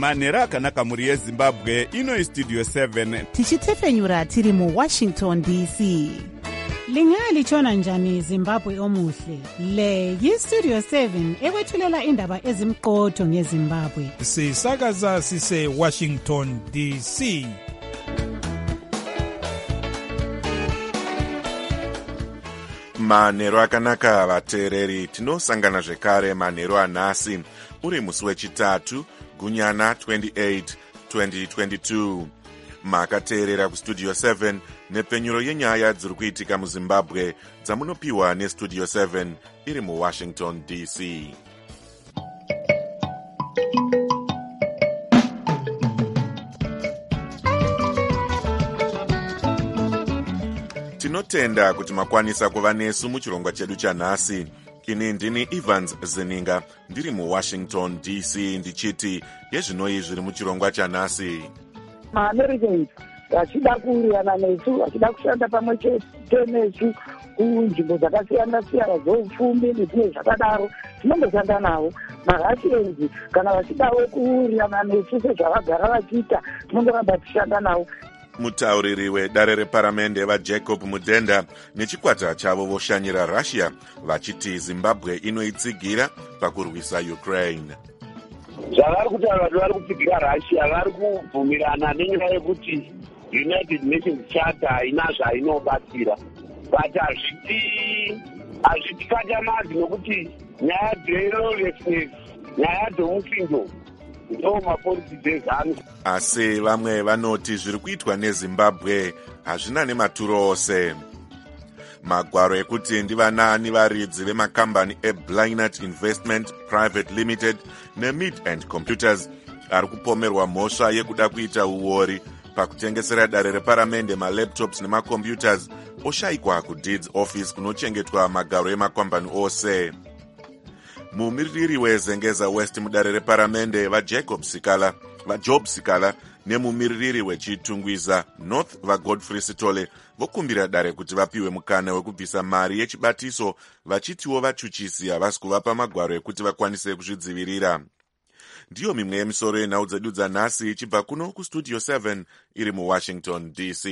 manhero akanaka mhuri yezimbabwe. Ino istudio 7 tichitefenyura tiri muwashington dc. Lingalitshona njani Zimbabwe omuhle? Le yistudio 7 ekwethulela indaba ezimqotho ngeZimbabwe. Sisakaza sise Washington DC. Manhero akanaka vateereri, tinosangana zvekare manhero anhasi uri musi wechitatu gunyana 28 2022. Makateerera kustudio 7 nepenyuro yenyaya dziri kuitika muZimbabwe dzamunopiwa nestudio 7 iri muWashington DC. Tinotenda kuti makwanisa kuva nesu muchirongwa chedu chanhasi. Ini ndini Evans Zeninga ndiri muWashington DC ndichiti yezvinoi zviri muchirongwa chanhasi. MaAmericans vachida kuwirirana nesu, vachida kushanda pamwe chete nesu kunzvimbo dzakasiyana-siyana dzeupfumi nezvimwe zvakadaro, tinongoshanda navo. MaRussians kana vachidawo kuwirirana nesu sezvavagara vachiita, tinongoramba tichishanda navo. Mutauriri wedare reparamende vaJacob Mudenda nechikwata chavo voshanyira Russia vachiti Zimbabwe inoitsigira pakurwisa Ukraine. Zvavari kuti vanhu vari kutsigira Russia vari kubvumirana nenyaya yekuti United Nations Charter haina zvainobatsira, but hazvitikatamazi nokuti nyaya dzerolessness, nyaya dzomuchinjo ndo mapolitiki ezano. Asi vamwe vanoti zviri kuitwa neZimbabwe hazvina nematuro ose. Magwaro ekuti ndivanani varidzi vemakambani eBlainat Investment Private Limited neMid and Computers ari kupomerwa mhosva yekuda kuita uori pakutengesera dare reparamende malaptops nemacomputers oshayikwa kuDeeds Office kunochengetwa magaro emakambani ose. Mumiririri weZengeza West mudare reparamende vaJob Sikala nemumiririri wechitungwiza North vaGodfrey Sitole vokumbira dare kuti vapiwe mukana wekubvisa mari yechibatiso vachitiwo vachuchisi havasi kuvapa magwaro ekuti vakwanise kuzvidzivirira. Ndiyo mimwe yemisoro yenhau dzedu dzanhasi ichibva kuno kustudio 7 iri muWashington DC.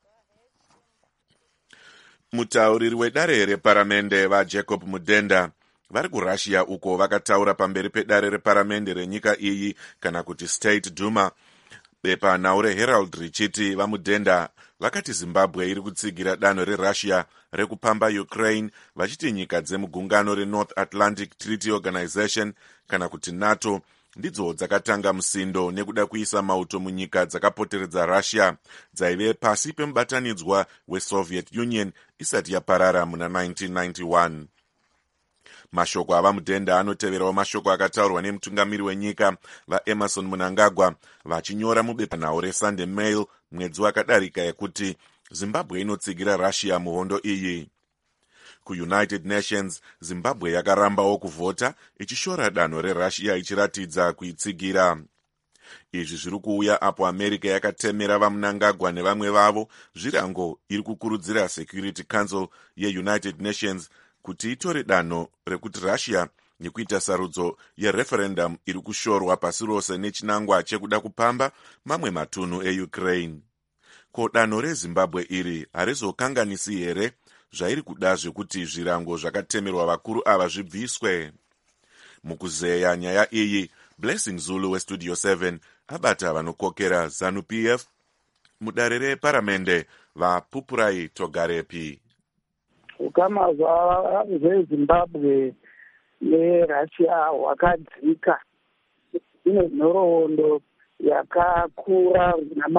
Mutauriri wedare reparamende vaJacob Mudenda vari kuRussia uko vakataura pamberi pedare reparamende renyika iyi kana kuti State Duma. Bepa nhau reHerald richiti vaMudenda vakati Zimbabwe iri kutsigira danho reRussia rekupamba Ukraine vachiti nyika dzemugungano reNorth Atlantic Treaty Organization kana kuti NATO ndidzo dzakatanga musindo nekuda kuisa mauto munyika dzakapoteredza Russia dzaive pasi pemubatanidzwa weSoviet Union isati yaparara muna 1991. Mashoko avaMudenda anoteverawo mashoko akataurwa nemutungamiri wenyika vaEmerson Mnangagwa vachinyora mubepa nhau reSunday Mail mwedzi wakadarika yekuti Zimbabwe inotsigira Russia muhondo iyi. KuUnited Nations, Zimbabwe yakarambawo kuvhota ichishora danho reRussia ichiratidza kuitsigira. Izvi zviri kuuya apo America yakatemera vaMnangagwa nevamwe vavo zvirango iri kukurudzira Security Council yeUnited Nations kuti itore danho rekuti Russia nekuita sarudzo yereferendum iri kushorwa pasi rose nechinangwa chekuda kupamba mamwe matunhu eUkraine. Ko danho reZimbabwe iri harizokanganisi here zvairi kuda zvekuti zvirango zvakatemerwa vakuru ava zvibviswe? Mukuzeya nyaya iyi, Blessing Zulu westudio 7 abata vanokokera ZANU-PF mudare reparamende vaPupurai Togarepi. Ukama zveZimbabwe neRussia hwakadzika. Ine nhoroondo yakakura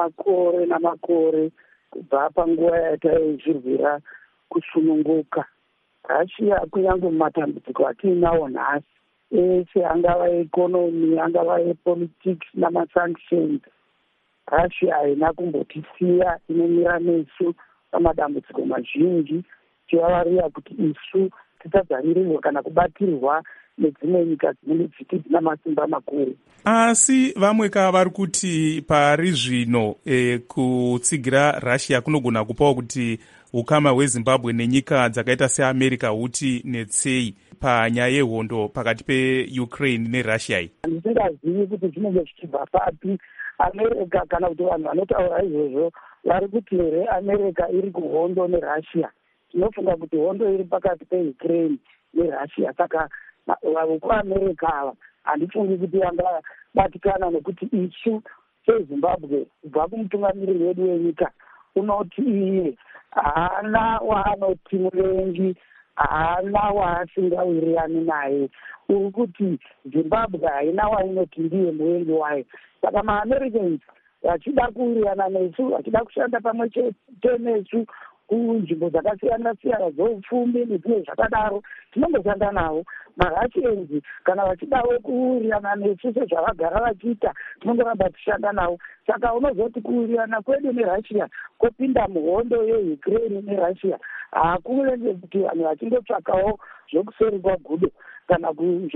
namakore kubva panguva yataizvirwira kusununguka. Russia kunyange mumatambudziko atiinawo nhasi ese, angava ekonomi, angava epolitics namasanctions, Russia haina kumbotisiya, inomira nesu pamadambudziko mazhinji tivavarira kuti isu tisadzamirirwa kana kubatirwa nedzimwe nyika dzinenge dzina masimba makuru. Asi vamweka vari kuti pari zvino kutsigira Russia kunogona kupawo kuti ukama hweZimbabwe nenyika dzakaita seAmerica huti netsei. panyaya yehondo pakati peukraine nerussia iyi? Ndisingazivi kuti zvinenge zvichibva papi. America kana kuti vanhu vanotaura izvozvo vari kuti here America iri kuhondo nerussia. Tinofunga kuti hondo iri pakati peukraine nerussia. Saka vekuamerica ava handifungi kuti vangabatikana, nekuti isu sezimbabwe kubva kumutungamiriri wedu wenyika unoti iye haana waanoti muvengi, haana waasingawirirani naye. Uri kuti zimbabwe haina wainoti ndiye muvengi wayo. Saka maamericans vachida kuwirirana nesu, vachida kushanda pamwe chete nesu kunzvimbo dzakasiyana siyana dzoupfumi nezvimwe zvakadaro, tinongoshanda navo. Marussians kana vachidawo kuwirirana nesu sezvavagara vachiita, tinongoramba tichishanda navo. Saka unozoti kuwirirana kwedu nerussia kopinda muhondo yeukraine nerussia hakunenge kuti vanhu vachindotsvakawo zvokuseri kwagudo kana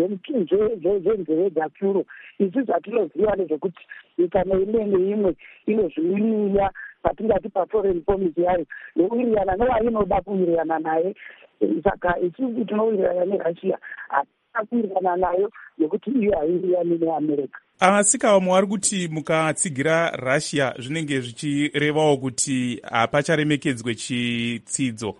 zvenzeve dzapyuro. Isi zvatinoziva nezvekuti nyika neimwe neimwe inozviwiriya patingati paforeign policy yayo yowirirana newainoda kuwirirana naye. Saka isusu tinowirirana nerussia, hatina kuwirirana nayo nekuti iyo haiwirirani neamerica. Asi vamwe vari kuti mukatsigira russia zvinenge zvichirevawo kuti hapacharemekedzwe chitsidzo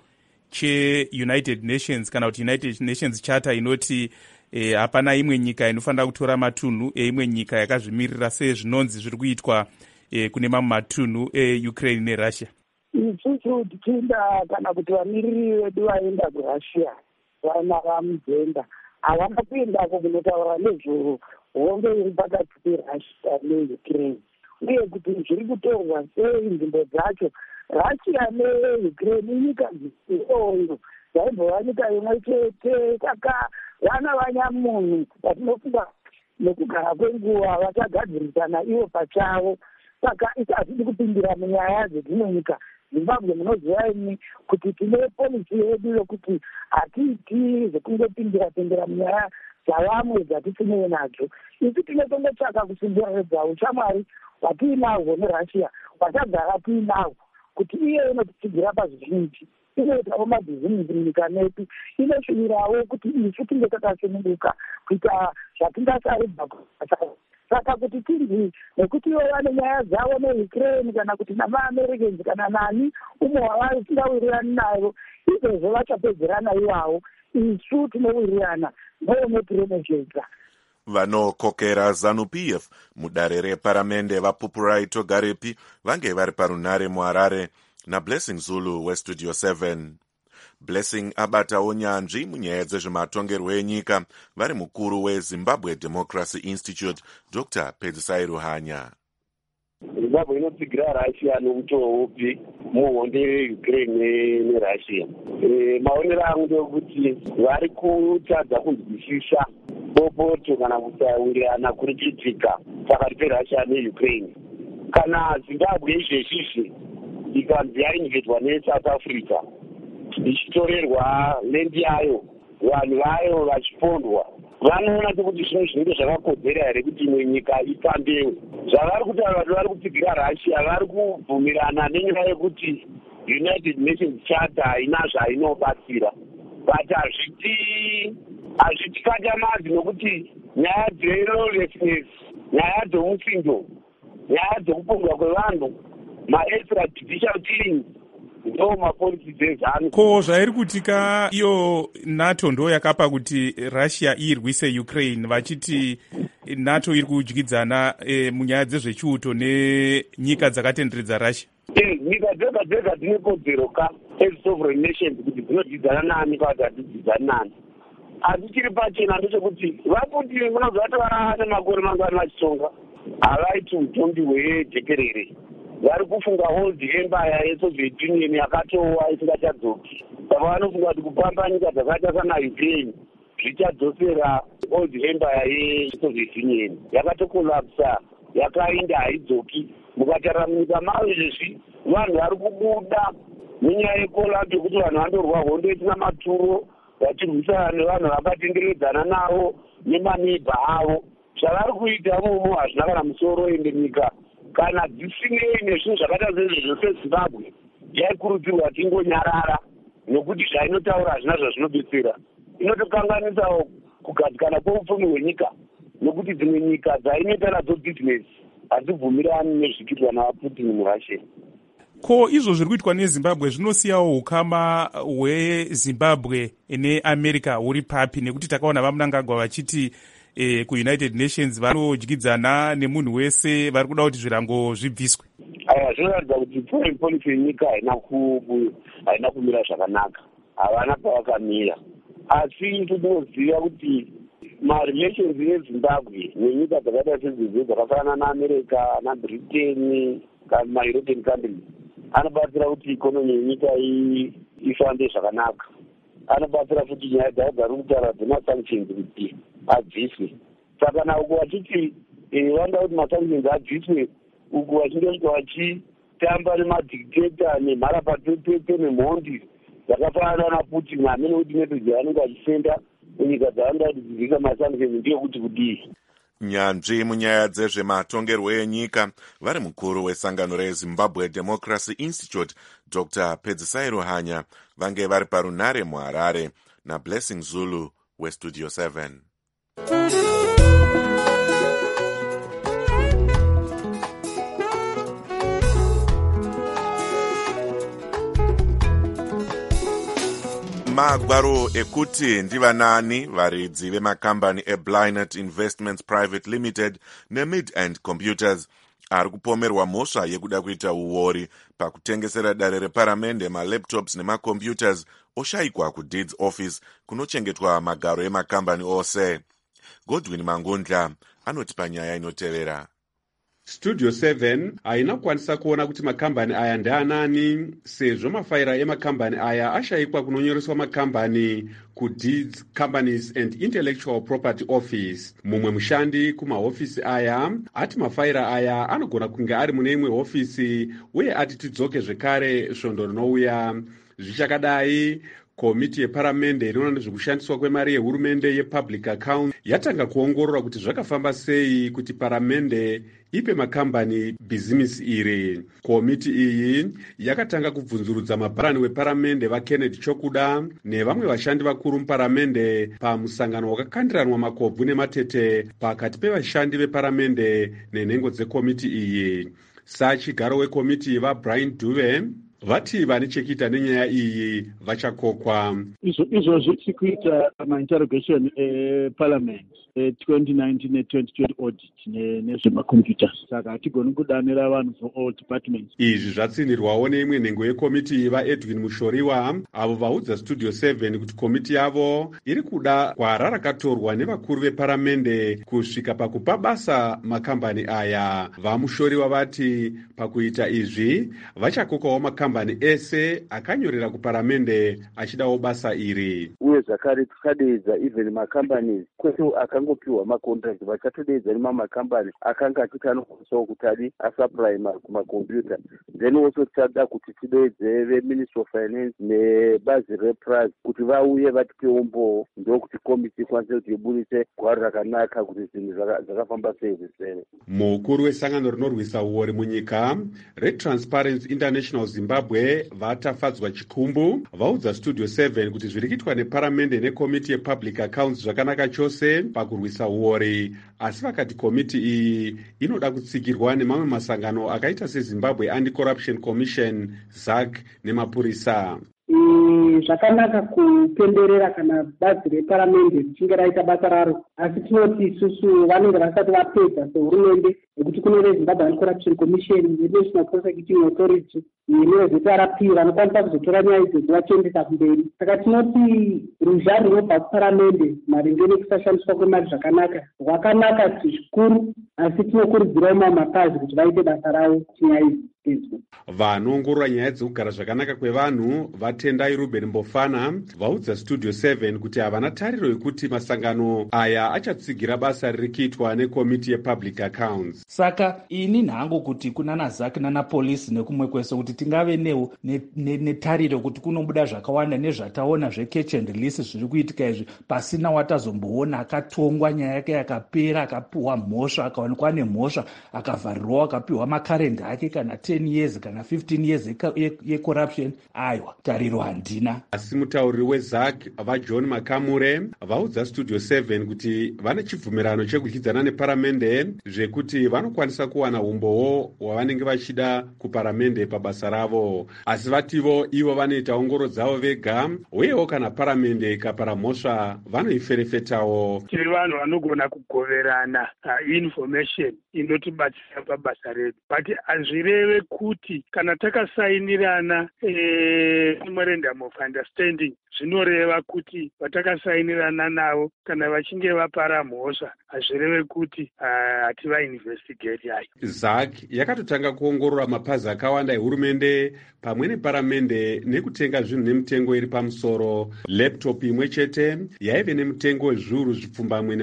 cheunited nations kana kuti united nations charter inoti hapana imwe nyika inofanira kutora matunhu eimwe nyika yakazvimirira sezvinonzi zviri kuitwa kune mamwe matunhu eukraine nerussia. Isusu tichienda kana kuti vamiriri vedu vaenda kurussia vana vamujenda havana kuendako kunotaura nezvehondo iri pakati perussia neukraine, uye kuti zviri kutorwa sei nzvimbo dzacho. Russia neukraine inyika dzisioyo dzaibva nyika imwe chete. Saka vana vanyamunhu vatinofunga nekugara kwenguva vachagadzirisana ivo pachavo. Saka isazvidi kupindira munyaya dzedzimwe nyika. Zimbabwe munoziva imi kuti tine polisi yedu yokuti hatiiti zvekungopindira munyaya dzavamwe dzatisinei nadzo. Isi tinotongotsvaka kusimbiradza ushamwari hwatiinahwo nerussia, hwatagara tiinahwo, kuti iye inotitsigira pazvizhinji, inoitawo mabhizimusi munyika medu, inoshuvirawo kuti isu tinge takasununguka kuita zvatingasarudza kubasa. Saka kuti tirwi nekuti ivo vane nyaya dzavo neukraine kana kuti namaamericans kana nani umwe wavasingawirirani nayo, izvozvo vachapedzerana ivavo. Isu tinowirirana nounotiremedzedza. Vanokokera ZANU-PF mudare reparamende vaPupurai Togarepi vange vari parunhare muHarare naBlessing Zulu weStudio 7. Blessing abatawo nyanzvi munyaya dzezvematongerwo enyika vari mukuru weZimbabwe Democracy Institute Dr. Pedzisai Ruhanya. Zimbabwe inotsigira Russia nomutoo upi muhondo yeukraine nerussia. Maonero angu ndekuti vari kutadza kunzwisisa bopoto kana kusawirirana kuri kuitika pakati peRussia neukraine. Kana Zimbabwe izvezvizvi ikanzi yainvetwa neSouth Africa ichitorerwa lendi yayo, vanhu vayo vachipondwa, vanoona kuti zvino zvinenge zvakakodzera here kuti imwe nyika ipambewe. Zvavari kuti vanhu vari kutsigira Russia vari kubvumirana nenyaya yekuti United Nations Charter haina zvainobatsira, but hazvitikatamazi nokuti nyaya dzerolessness, nyaya dzomutsindo, nyaya dzokupondwa kwevanhu, ma-extrajudicial killings ndo mapolisi dzezanu. Ko zvairi kutika iyo NATO ndo yakapa kuti Russia irwise Ukraine, vachiti NATO iri kudyidzana munyaya dzezvechiuto nenyika dzakatenderedza Russia. Nyika dzega dzega dzine kodzero ka sovereign nations kuti dzinodyidzana nani kana kuti hadzidyidzani nani. Asi chiri pachena ndechekuti vaputi munozvati vane makore mangani vachitonga havaiti utongi hwejekerere. Vari kufunga old empire yeSoviet Union yakatowa isingachadzoki. Saka vanofunga kuti kupamba nyika dzakaita sana Ukraine zvichadzosera old empire yeSoviet Union. Yakatokolapsa, yakainda haidzoki. Mukatarira munyika mavo izvezvi vanhu vari kubuda nenyaya yekolapsa yekuti vanhu vandorwa hondo isina maturo vachirwisana nevanhu vakatenderedzana navo nemaneiba avo. Zvavari kuita mumo hazvina kana musoro, ende nyika kana dzisinei nezvinhu zvakaita sezvezvo seZimbabwe yaikurudzirwa tingonyarara nokuti zvainotaura hazvina zvazvinobetsera. inotokanganisawo kugadzikana kweupfumi hwenyika, nokuti dzimwe nyika dzainoita nadzo bhizinesi hadzibvumirani nezvikiitwa navaputin murussia. Ko izvo zviri kuitwa nezimbabwe zvinosiyawo ukama hwezimbabwe neamerica huri papi? Nekuti takaona vamunangagwa vachiti kuunited nations vanodyidzana nemunhu wese, vari kuda kuti zvirango zvibviswe. Zvinoratidza kuti foreign policy yenyika haina kumira zvakanaka, havana pavakamira. Asi tinoziva kuti marelations ezimbabwe nenyika dzakaita sedzizwe dzakafanana naamerica nabritain kana maeuropean countries anobatsira kuti ikonomi yenyika ifambe zvakanaka. Anobatsira futi nyaya dzavo dzari kutaura dzemasanctions kuti abviswe. Saka nauko vachiti vanoda kuti masanctions abviswe, uku vachinge vachitamba nemadictator nemharapatepete nemhondi dzakafanana naputin amene kuti message yaanenge achisenda munyika dzavanoda kuti dzivika masanctions ndiyo kuti kudii. Nyanzvi munyaya dzezvematongerwo enyika vari mukuru wesangano rezimbabwe democracy institute Dr. Pedzisai Hanya vange vari parunare muharare naBlessing Zulu westudio 7. Magwaro ekuti ndivanani varidzi vemakambani eBlynet Investments Private Limited neMid-End Computers ari kupomerwa mhosva yekuda kuita uori pakutengesera dare reparamende malaptops nemacomputers oshayikwa kudeeds office kunochengetwa magaro emakambani ose. Godwin Mangundla anoti panyaya inotevera. Studio 7 haina kukwanisa kuona kuti makambani aya ndeanani, sezvo mafaira emakambani aya ashayikwa kunonyoreswa makambani kuDeeds Companies and Intellectual Property Office. Mumwe mushandi kumahofisi aya ati mafaira aya anogona kunge ari mune imwe hofisi, uye ati tidzoke zvekare svondo rinouya. Zvichakadai, komiti yeparamende inoona nezvekushandiswa kwemari yehurumende yepublic account yatanga kuongorora kuti zvakafamba sei kuti paramende ipe makambani bhizimisi iri. Komiti iyi yakatanga kubvunzurudza mabharani weparamende vaKennedy Chokuda nevamwe vashandi vakuru muparamende pamusangano wakakandiranwa makobvu nematete pakati pevashandi veparamende nenhengo dzekomiti iyi. Sachigaro wekomiti vaBrian Duve vati vane chekuita nenyaya iyi vachakokwa. Izvozvi tiri kuita mainterrogation eparliament 2019 ne2020 audit nezvemacomputers, saka hatigoni kudanira vanhu for all departments. Izvi zvatsindirwawo neimwe nhengo yekomiti vaEdwin Mushoriwa, avo vaudza Studio 7 kuti komiti yavo iri kuda gwara rakatorwa nevakuru veparamende kusvika pakupa basa makambani aya. VaMushoriwa vati pakuita izvi vachakokawo makambani ese akanyorera kuparamende achidawo basa iri. Uye zvakare tikadeedza even makambani kwete akangopiwa macontract, vachatodeedza nemamakambani akanga achiti anokwanisawo kuti adi asupply kumakombiyuta. Then also tichada kuti tideedze veMinistry of Finance nebazi rePras kuti vauye vatipewo mbowo, ndokuti komiti ikwanise kuti ibudise gwaro rakanaka kuti zvinhu zvakafamba sei zvisene. Mukuru wesangano rinorwisa uori munyika reTransparency International Zimbabwe vatafadzwa chikumbu vaudza Studio 7 kuti zviri kuitwa neparamende nekomiti yepublic accounts zvakanaka chose pakurwisa uori, asi vakati komiti iyi inoda kutsigirwa nemamwe masangano akaita seZimbabwe Anti-Corruption Commission, ZAC nemapurisa. Zvakanaka kupemberera kana bazi reparamende richinge raita basa raro, asi tinoti isusu vanenge vasati vapedza sehurumende nekuti kune veZimbabwe Anti-Corruption Commission, National Prosecuting Authority neveZRP vanokwanisa kuzotora nyaya idzi vachendesa kumberi. Saka tinoti ruzha runobva kuparamende maringe nekusashandiswa kwemari zvakanaka rwakanaka zvikuru, asi tinokurudzirawo mamwe mapazi kuti vaite basa ravo kuti nyaya idzi. Vanoongorora nyaya dzekugara zvakanaka kwevanhu vaTendai Ruben Mbofana vaudza Studio 7 kuti havana tariro yekuti masangano aya achatsigira basa riri kuitwa nekomiti yepublic accounts. Saka ini nhango kuti kuna naZAC nanapolisi nekumwe kwese kuti tingave netariro kuti kunobuda zvakawanda nezvataona zvecatch and release zviri kuitika izvi pasina watazomboona akatongwa nyaya yake yakapera, akapiwa mhosva, akaonekwa nemhosva, akavharirwa, akapiwa makarenda ake kana 10 years kana 15 years yecorruption, aiwa tariro handina. Asi mutauriri weZAC vaJohn Makamure vaudza Studio 7 kuti vane chibvumirano chekudyidzana neparamende zvekuti vanokwanisa kuwana umbowo hwavanenge vachida kuparamende pabasa ravo, asi vativo ivo vanoita ongoro dzavo vega, uyewo kana paramende ikapara mhosva vanoiferefetawo. Tiri vanhu vanogona kugoverana information inotibatsira pabasa redu, but hazvireve kuti kana takasainirana memorandum of understanding zvinoreva kuti vatakasainirana navo kana vachinge vapara mhosva hazvireve kuti hativainvestigate yayo. ZAC yakatotanga kuongorora mapazi akawanda ehurumende pamwe neparamende nekutenga zvinhu nemitengo iri pamusoro. Laptop imwe chete yaive nemitengo wezviuru zvipfumbamwe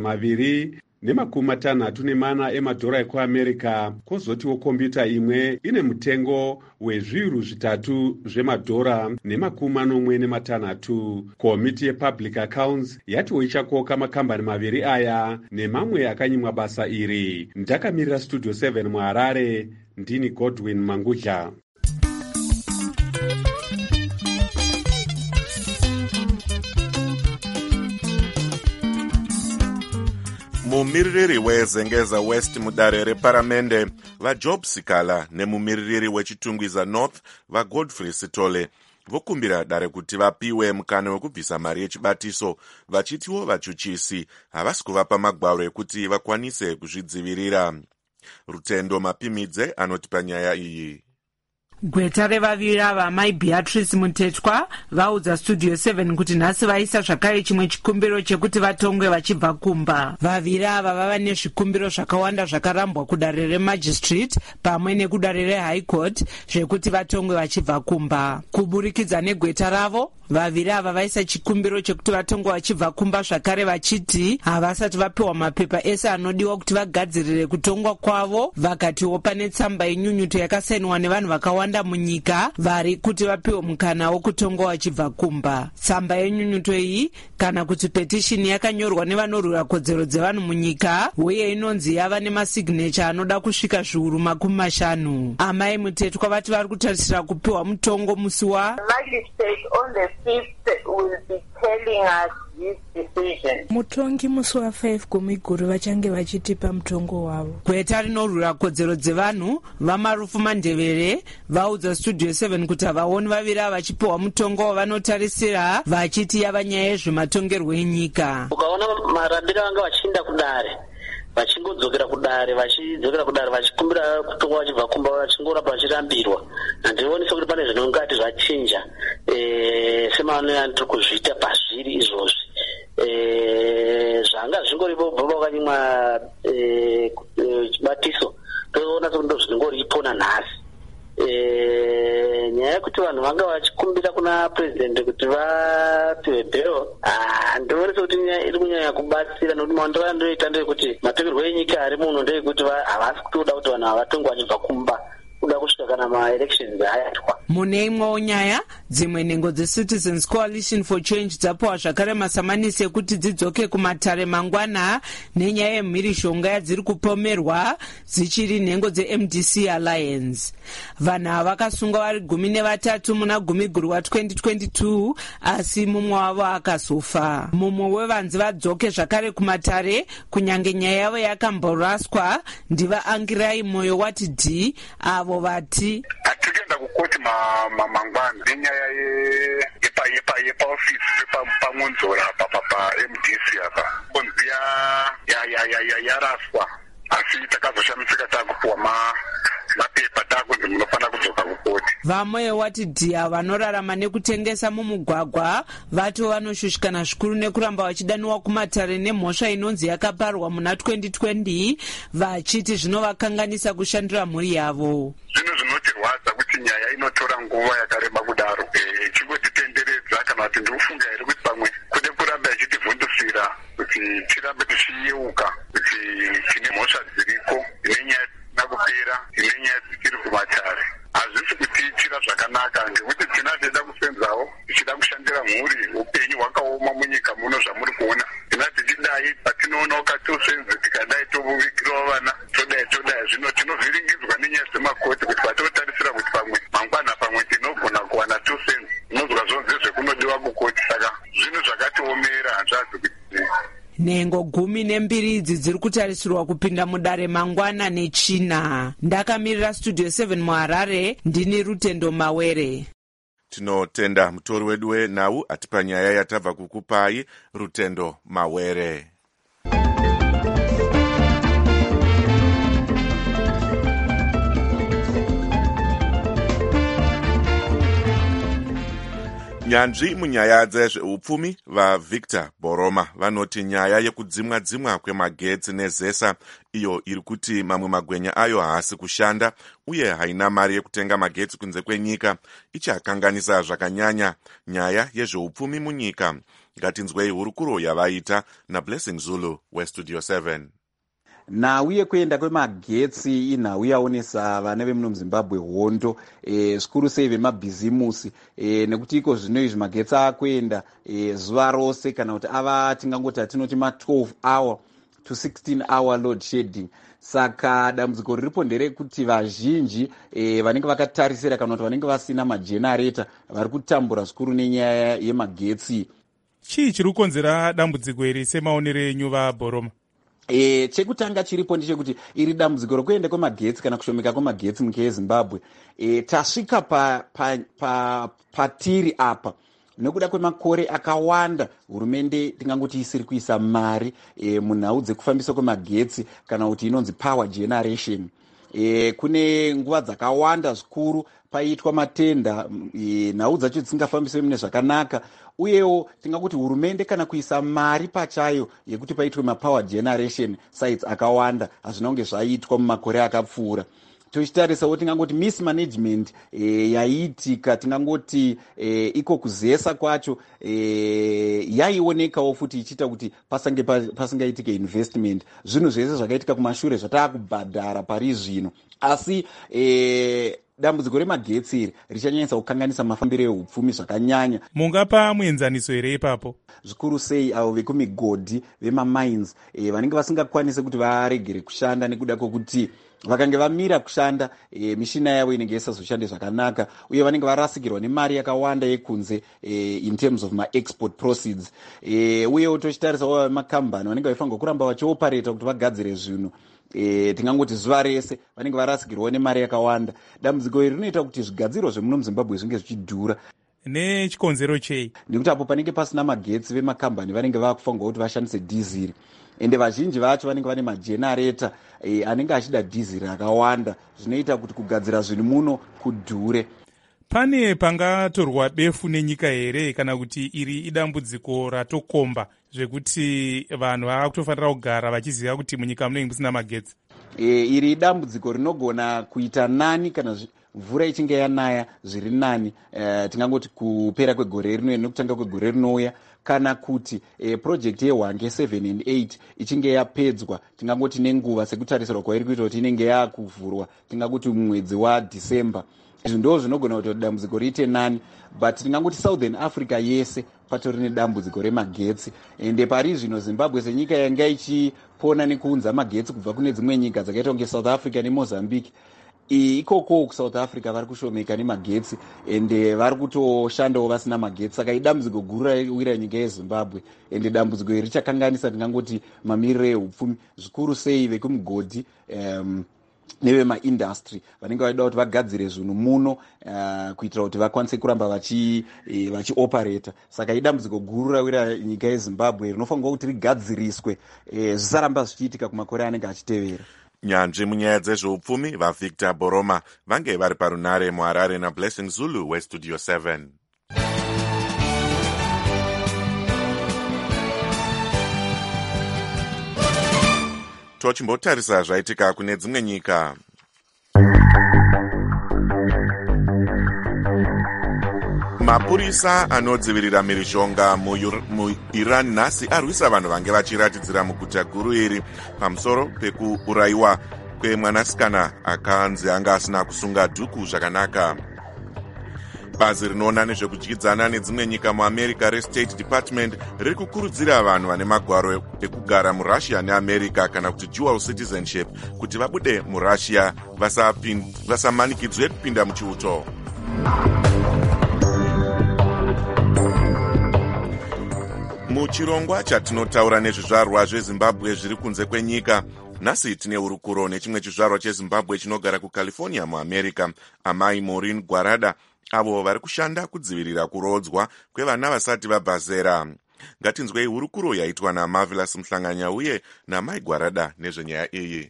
$264 emadhora ekuamerica, kwozotiwo kombiyuta imwe ine mutengo wezviuru $3,046. Komiti yepublic accounts yatiwo ichakoka makambani maviri aya nemamwe akanyimwa basa iri. Ndakamirira Studio 7 muHarare, ndini Godwin Mangudla. mumiririri wezengeza West mudare reparamende vaJob Sikala nemumiririri wechitungwiza North vaGodfrey Sitole vokumbira dare kuti vapiwe mukana wekubvisa mari yechibatiso, vachitiwo vachuchisi havasi kuvapa magwaro ekuti vakwanise kuzvidzivirira. Rutendo Mapimidze anotipa nyaya iyi. Gweta revaviri ava Mai Beatrice Mutetwa vaudza Studio 7 kuti nhasi vaisa zvakare chimwe chikumbiro chekuti vatongwe vachibva kumba. Vaviri ava vava nezvikumbiro zvakawanda zvakarambwa kudare remagistrate pamwe nekudare reHigh Court zvekuti vatongwe vachibva kumba. Kuburikidza negweta ravo, vaviri ava vaisa chikumbiro chekuti vatongwe vachibva kumba zvakare vachiti havasati vapiwa mapepa ese anodiwa kuti vagadzirire kutongwa kwavo. Vakatiwo pane tsamba yenyunyuto yakasainiwa nevanhu vakawanda munyika vari kuti vapiwe mukana wokutongwa vachibva kumba. Tsamba yenyunyuto iyi kana kuti petishini yakanyorwa nevanorwira kodzero dzevanhu munyika uye inonzi yava nemasignature anoda kusvika zviuru 50. Amai Mutetwa vati vari kutarisira kupiwa mutongo musi wa mutongi musi wa5 Gumiguru vachange vachitipa mutongo wavo. Gweta rinorwira kodzero dzevanhu vaMarufu Mandevere vaudza Studio 7 kuti havaoni vaviri ava vachipiwa mutongo wavanotarisira, vachiti yava nyaya yezvematongerwo enyika. Ukaona marambiro vanga vachienda kudare vachingodzokera kudare vachikumbira kutongwa vachibva kumba vachingoramba vachirambirwa, handionisa kuti pane zvinongati zvachinja semavanonyanya tiri kuzviita pazviri izvozvi. Zvanga zvingoripo bva vakanyimwa chibatiso toona kuti ndo zvinongoripo nanhasi. Nyaya yekuti vanhu vanga vachikumbira kuna president kuti vapiwe bhero, ndionesa kuti iri kunyanya kubatsira, nokuti maondero andoita ndeyekuti matongerwo enyika ari muno ndeyekuti havasi kutoda kuti vanhu havatongwe vachibva kumba kuda kusvika kana maelections ayatwa. Mune imwewo nyaya, dzimwe nhengo dzeCitizens Coalition for Change dzapiwa zvakare masamanisi ekuti dzidzoke kumatare mangwana nenyaya yemhirishonga yadziri kupomerwa dzichiri nhengo dzeMDC Alliance. Vanhu ava vakasungwa vari 13 muna Gumiguru wa2022, asi mumwe wavo akazofa. Mumwe wevanzi vadzoke zvakare kumatare kunyange nyaya yavo yakamboraswa ndiva Angirai Moyo wati D avo vati atikuenda kukoti mangwana nenyaya yepaofisi pamunzora paMDC apa konzi yaraswa, asi takazoshamisika takupuwa mapepa takunzi munofanira kudzoka kukoti. Vamwe wati dhiya vanorarama nekutengesa mumugwagwa vato vanoshushikana zvikuru nekuramba vachidaniwa kumatare nemhosva inonzi yakaparwa muna 2020 vachiti zvinovakanganisa kushandira mhuri yavo. Zvinhu zvinotirwadza kuti nyaya inotora nguva yakareba kudaro, chingotitenderedza kana kuti ndikufunga here kuti pamwe kude kuramba ichitivhundusira kuti tirambe tichiyeuka kuti tine mhosva dziriko, ine nyaya nakupera, ine nyaya dzichiri kumatare. Hazvisi kutiitira zvakanaka ngekuti tinatida kusenzawo tichida kushandira mhuri, upenyu hwakaoma munyika muno zvamuri kuona. Tina tichidai patinoona ukatosenze tikadai tovuvigirawo vana todai zvino tinovhiringidzwa nenyaya dzemakoti kuti zvakatiomera hanzvazi kuti nhengo 12 idzi dziri kutarisirwa kupinda mudare mangwana nechina. Ndakamirira Studio 7 muHarare, ndini Rutendo Mawere. Tinotenda mutori wedu wenhau atipa nyaya yatabva kukupai, Rutendo Mawere. Nyanzvi munyaya dzezveupfumi vaVictor Boroma vanoti nyaya yekudzimwa-dzimwa kwemagetsi nezesa iyo iri kuti mamwe magwenya ayo haasi kushanda uye haina mari yekutenga magetsi kunze kwenyika ichakanganisa zvakanyanya nyaya yezveupfumi munyika. Ngatinzwei hurukuro yavaita naBlessing Zulu weStudio 7. Nhau yekuenda kwemagetsi inhau yaonesa vana vemuno muZimbabwe hondo, zvikuru sei vemabhizimusi, nekuti iko zvino izvi magetsi akuenda zuva rose kana kuti ava tingangoti atinoti ma12 hour to 16 hour load shedding. Saka dambudziko riripo nderekuti vazhinji vanenge vakatarisira kana kuti vanenge vasina majenareta vari kutambura zvikuru nenyaya yemagetsi. Chii chiri kukonzera dambudziko iri semaonero enyu vaBoroma? Chekutanga chiripo ndechekuti iri dambudziko rokuenda kwemagetsi kana kushomeka kwemagetsi munyika yeZimbabwe tasvika patiri apa nekuda kwemakore akawanda hurumende tingangoti isiri kuisa mari munhau dzekufambiswa kwemagetsi kana kuti inonzi power generation. Kune nguva dzakawanda zvikuru paiitwa matenda, nhau dzacho dzisingafambiswe mune zvakanaka, uyewo tingakuti hurumende kana kuisa mari pachayo yekuti paitwe mapower generation sites akawanda hazvina kunge zvaitwa mumakore akapfuura. Tochitarisawo tingangoti mismanagement yaiitika, tingangoti iko kuzesa kwacho yaionekawo futi ichiita kuti pasingaitike investment. Zvinhu zvese zvakaitika kumashure zvatakubhadhara pari zvino, asi dambudziko remagetsi iri richanyanyisa kukanganisa mafambiro eupfumi zvakanyanya. Mungapa muenzaniso here ipapo? Zvikuru sei avo vekumigodhi vemamines vanenge vasingakwanise kuti varegere kushanda nekuda kwokuti vakange vamira kushanda mishina yavo inenge isazoshande zvakanaka, uye vanenge varasikirwa nemari yakawanda yekunze in terms of ma-export proceeds. Uyewo tochitarisawo makambani vanenge vaifanirwa kuramba vachiopareta kuti vagadzire zvinhu tingangoti zuva rese vanenge varasikirwa nemari yakawanda. Dambudziko iri rinoita kuti zvigadziro zvemuno muZimbabwe zvinge zvichidhura. Nechikonzero chei? Ndikuti apo panenge pasina magetsi vemakambani vanenge vakufanirwa kuti vashandise dhiziri, ende vazhinji vacho vanenge vane majenareta anenge achida dhiziri akawanda, zvinoita kuti kugadzira zvinhu muno kudhure. Pane pangatorwa befu nenyika here kana kuti iri idambudziko ratokomba zvekuti vanhu vakutofanira kugara vachiziva kuti munyika munenge musina magetsi? Iri idambudziko rinogona kuita nani kana mvura ichinge yanaya zviri nani, tingangoti kupera kwegore rino nekutanga kwegore rinouya, kana kuti project yeHwange 7 and 8 ichinge yapedzwa, tingangoti nenguva sekutarisirwa kwairi kuita kuti inenge yakuvhurwa, tingangoti mwedzi waDhisemba. Izvi ndo zvinogona kuti dambudziko riite nani, but tingangoti Southern Africa yese patori nedambudziko remagetsi, ende pari zvino Zimbabwe senyika yanga ichipona nekuunza magetsi kubva kune dzimwe nyika dzakaita kunge South Africa neMozambique, ikoko kuSouth Africa vari kushomeka nemagetsi ende vari kutoshandawo vasina magetsi. Saka idambudziko guru raiwira nyika yeZimbabwe, ende dambudziko iri richakanganisa tingangoti mamiriro eupfumi, zvikuru sei vekumugodhi nevemaindastry vanenge vaida kuti vagadzire zvinhu muno kuitira kuti vakwanise kuramba vachiopareta. Saka idambudziko guru rawira nyika yeZimbabwe rinofanirwa kuti rigadziriswe zvisaramba zvichiitika kumakore anenge achitevera. Nyanzvi munyaya dzezveupfumi vaVictor Boroma vange vari parunare muHarare naBlessing Zulu weStudio 7. Tochimbotarisa zvaitika kune dzimwe nyika. Mapurisa anodzivirira mhirizhonga muIran nhasi arwisa vanhu vange vachiratidzira muguta guru iri pamusoro pekuurayiwa kwemwanasikana akanzi anga asina kusunga dhuku zvakanaka. Bazi rinoona nezvekudyidzana nedzimwe nyika muAmerica reState Department riri kukurudzira vanhu vane magwaro ekugara muRussia neAmerica kana kuti dual citizenship kuti vabude muRussia vasamanikidzwe kupinda muchiuto. Muchirongwa chatinotaura nezvizvarwa zvezimbabwe zviri kunze kwenyika, nhasi tine urukuro nechimwe chizvarwa chezimbabwe chinogara kucalifornia muamerica, amai Maureen Gwarada, avo vari kushanda kudzivirira kurodzwa kwevana vasati vabva zera. Ngatinzwei hurukuro yaitwa naMarvelous Mhlanganya uye namai Gwarada nezvenyaya iyi.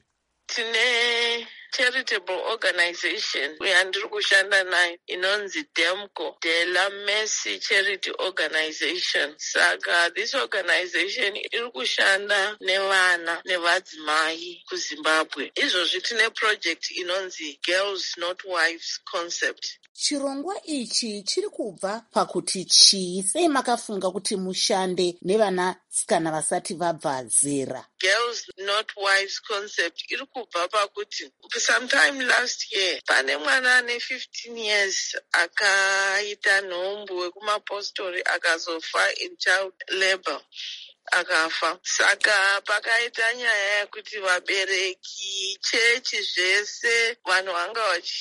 Tine charitable organization yandiri kushanda nayo inonzi DEMCO, De La Mercy Charity Organization. Saka this organization iri kushanda nevana nevadzimai kuZimbabwe. Izvozvi tine project inonzi Girls Not Wives Concept. Chirongwa ichi chiri kubva pakuti chii, sei makafunga kuti mushande nevanasikana vasati vabva zera? Girls Not Wives Concept iri kubva pakuti sometime last year pane mwana ane 15 years akaita nhombo wekumapostori akazofa in child labor akafa. Saka pakaita nyaya yekuti vabereki, chechi zvese vanhu vanga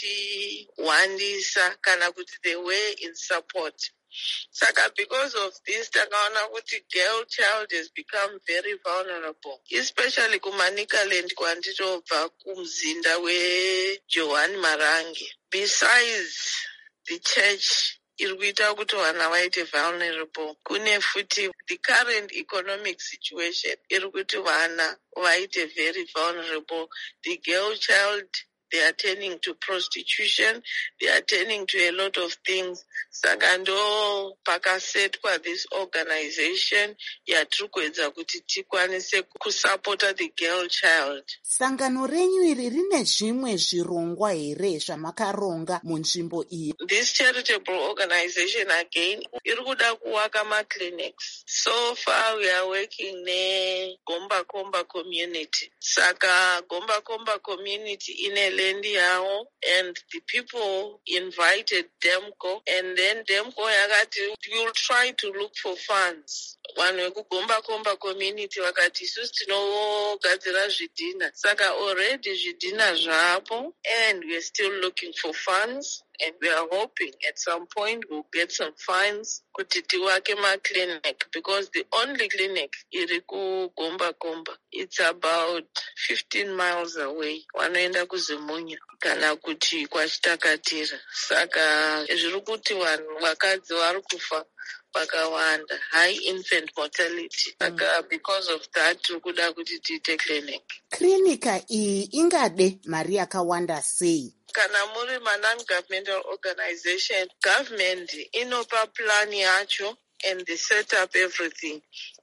vachiwandisa kana kuti they were in support. Saka because of this takaona kuti girl child has become very vulnerable, especially kuManikaland kwandinobva kumzinda weJohani Marange. Besides the church iri kuita kuti vana vaite vulnerable, kune futi the current economic situation iri kuti vana vaite very vulnerable. The girl child, they are turning to prostitution, they are turning to a lot of things. Saka ndo pakasetwa this organization yatiri kuedza kuti tikwanise kusupporta the girl child. Sangano renyu iri rine zvimwe zvirongwa here zvamakaronga munzvimbo iyi? This charitable organization again iri kuda kuwaka maclinics. So far we are working neGomba Komba community. Saka Gomba Komba community ine land yao, and the people invited DEMCO, and then DEMCO yakati you'll try to look for funds. Vanhu vekugomba komba community vakati isusu tinogadzira zvidhina. Saka already zvidhina zvapo, and we are still looking for funds, and we are hoping at some point we'll get some funds kuti tiwake maclinic, because the only clinic iri kugomba komba, it's about 15 miles away. Vanoenda kuZimunya kana kuti kwaChitakatira. Saka zviri kuti vanhu vakadzi vari kufa pakawanda, high infant mortality. Saka because of that tiri kuda kuti tiite clinic. Klinika iyi ingade mari yakawanda sei? Kana muri non-governmental organization, government inopa plan yacho and they set up everything.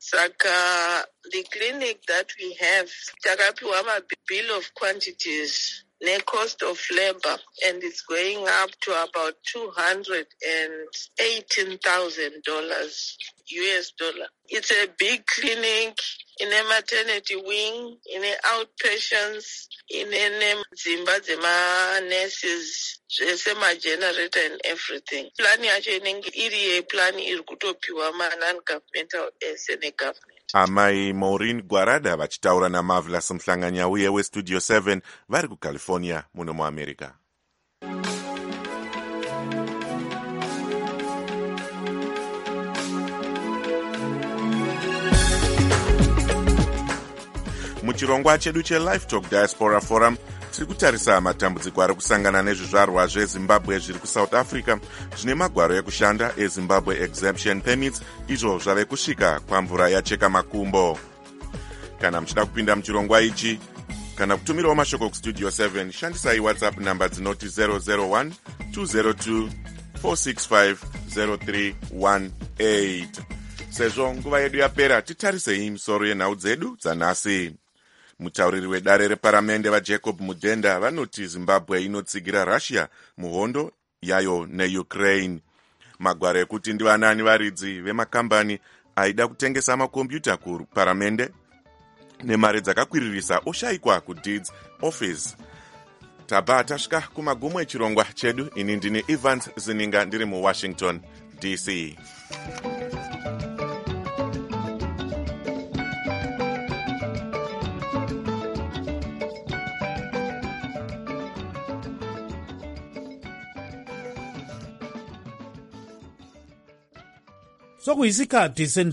Saka the clinic that we have, takapiwa ma bill of quantities ne cost of labor, and it's going up to about $218,000 US dollar. It's a big clinic in a maternity wing, in a outpatients, in a dzimba dzema nurses, zvese ma-generator and everything. Plan yacho inenge iri yeplan iri kutopiwa ma-non-governmental government. Amai Maureen Gwarada vachitaura naMarvelous Mhlanganya uye weStudio 7 vari kuCalifornia muno muAmerica. Muchirongwa chedu cheLifetalk Diaspora Forum tiri kutarisa matambudziko ari kusangana nezvizvarwa zveZimbabwe zviri kuSouth Africa zvine magwaro ekushanda eZimbabwe Exemption Permits, izvo zvave kusvika kwamvura yacheka makumbo. Kana muchida kupinda muchirongwa ichi kana kutumirawo mashoko kuStudio 7, shandisai WhatsApp namba dzinoti 001 202 465 0318. Sezvo nguva yedu yapera, titarisei misoro yenhau dzedu dzanhasi. Mutauriri wedare reparamende vaJacob Mudenda vanoti Zimbabwe inotsigira Russia muhondo yayo neUkraine. Magwaro ekuti ndivanani varidzi vemakambani aida kutengesa makombiyuta kuparamende nemari dzakakwiririsa oshayikwa kuDeeds Office. Tabva tasvika kumagumo echirongwa chedu. Ini ndini Evans Zininga ndiri muWashington DC. Sokuyisikhathi